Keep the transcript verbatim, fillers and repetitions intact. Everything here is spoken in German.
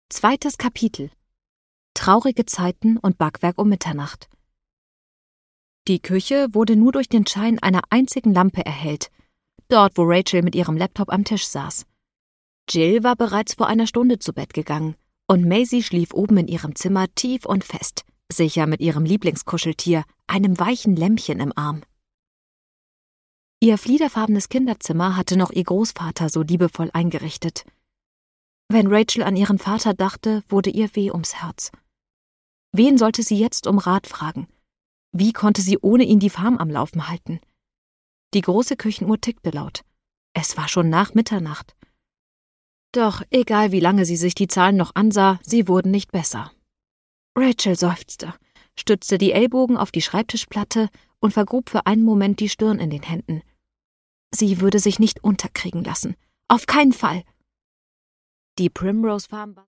Zweites Kapitel. Traurige Zeiten und Backwerk um Mitternacht. Die Küche wurde nur durch den Schein einer einzigen Lampe erhellt, dort wo Rachel mit ihrem Laptop am Tisch saß. Jill war bereits vor einer Stunde zu Bett gegangen und Maisie schlief oben in ihrem Zimmer tief und fest, sicher mit ihrem Lieblingskuscheltier, einem weichen Lämmchen im Arm. Ihr fliederfarbenes Kinderzimmer hatte noch ihr Großvater so liebevoll eingerichtet. Wenn Rachel an ihren Vater dachte, wurde ihr weh ums Herz. Wen sollte sie jetzt um Rat fragen? Wie konnte sie ohne ihn die Farm am Laufen halten? Die große Küchenuhr tickte laut. Es war schon nach Mitternacht. Doch egal wie lange sie sich die Zahlen noch ansah, sie wurden nicht besser. Rachel seufzte, stützte die Ellbogen auf die Schreibtischplatte und vergrub für einen Moment die Stirn in den Händen. Sie würde sich nicht unterkriegen lassen. Auf keinen Fall! Die Primrose Farm war